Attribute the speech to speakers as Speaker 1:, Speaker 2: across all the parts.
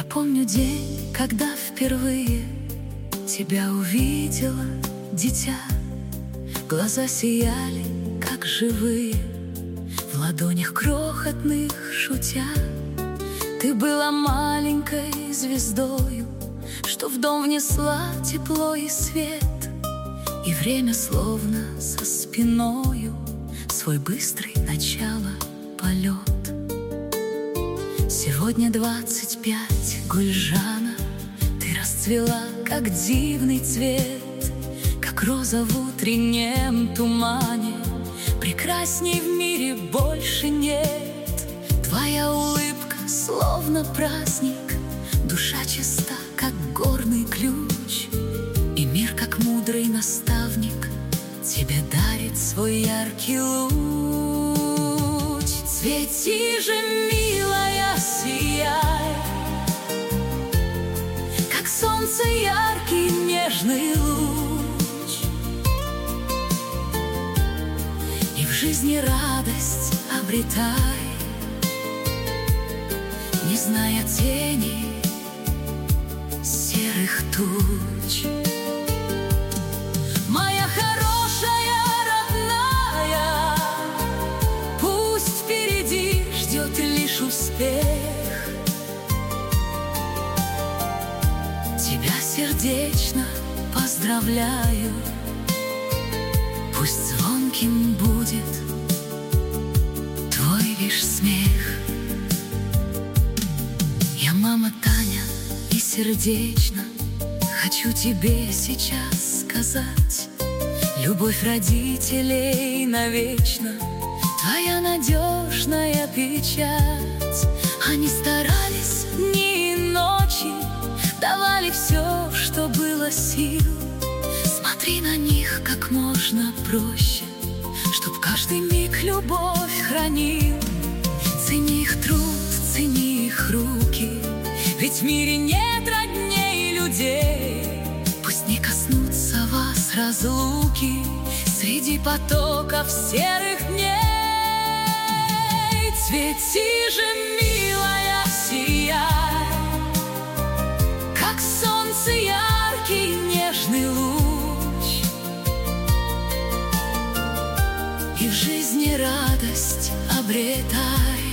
Speaker 1: Я помню день, когда впервые тебя увидела, дитя. Глаза сияли, как живые, в ладонях крохотных шутя. Ты была маленькой звездою, что в дом внесла тепло и свет. И время словно за спиною свой быстрый начало полет. Сегодня 25, Гульжана, ты расцвела, как дивный цвет, как роза в утреннем тумане. Прекрасней в мире больше нет. Твоя улыбка словно праздник, душа чиста, как горный ключ, и мир, как мудрый наставник, тебе дарит свой яркий луч. Цвети же, милая, сияй, как солнце яркий нежный луч, и в жизни радость обретай, не зная тени серых туч. Моя хорошая, родная, пусть впереди ждет лишь успех. Тебя сердечно поздравляю, пусть звонким будет твой лишь смех. Я мама Таня, и сердечно хочу тебе сейчас сказать: любовь родителей навечно твоя надежная печать. Они старались дни и ночи, давали все, что было сил. Смотри на них как можно проще, чтоб каждый миг любовь хранил. Цени их труд, цени их руки, ведь в мире нет родней людей. Пусть не коснутся вас разлуки среди потоков серых дней. Цвети же, милая, сияй, как солнце яркий нежный луч, и в жизни радость обретай,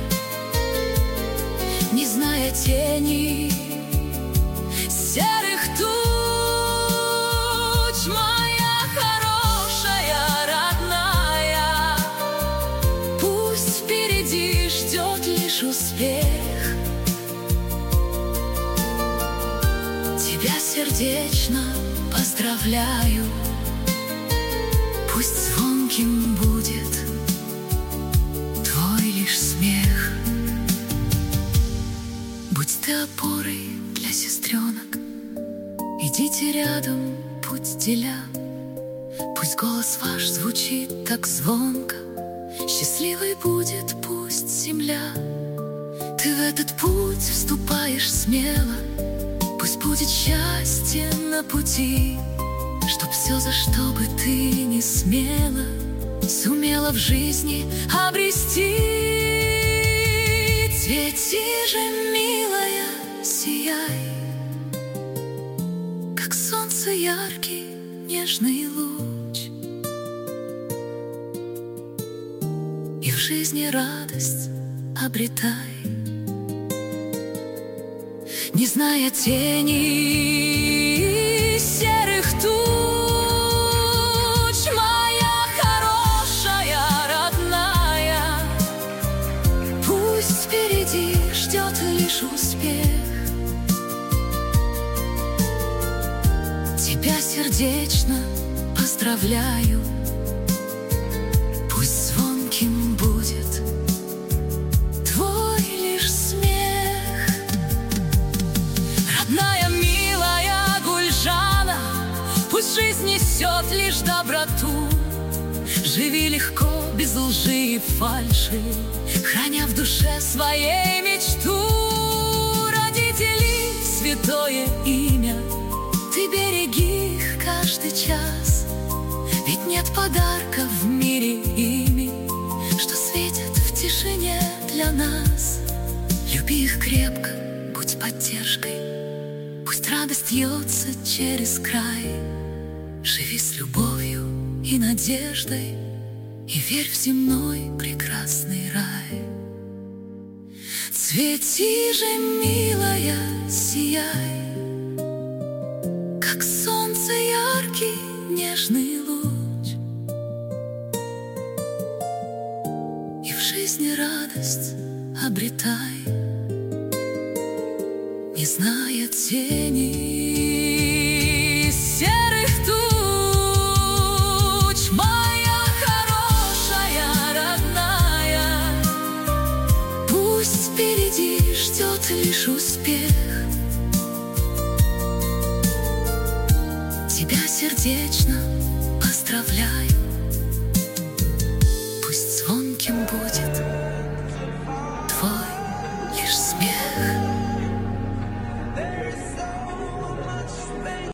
Speaker 1: не зная тени серых туч. Моя хорошая, родная, пусть впереди ждет лишь успех. Тебя сердечно поздравляю, пусть звонким будет твой лишь смех. Будь ты опорой для сестренок, идите рядом, путь деля. Пусть голос ваш звучит так звонко, счастливой будет пусть земля. Ты в этот путь вступаешь смело, пусть будет счастье на пути, чтоб все, за что бы ты не смела, сумела в жизни обрести. Цвети же, милая, сияй, как солнце яркий нежный луч, и в жизни радость обретай, не зная тени серых туч. Моя хорошая, родная, пусть впереди ждет лишь успех. Тебя сердечно поздравляю, пусть звонким будет твой лишь смех. Родная, милая Гульжана, пусть жизнь несет лишь доброту. Живи легко, без лжи и фальши, храня в душе своей мечту. Родителей святое имя, ты береги их каждый час, ведь нет подарка в мире ими, что светит в тишине для нас. Люби их крепко, будь поддержкой. Пусть радость льется через край. Живи с любовью и надеждой, и верь в земной прекрасный рай. Цвети же, милая, сияй, как солнце яркий, нежный луч, и в жизни радость обретай, не зная тени серых туч. Моя хорошая, родная, пусть впереди ждет лишь успех. Тебя сердечно поздравляю, пусть звонким будет твой лишь смех.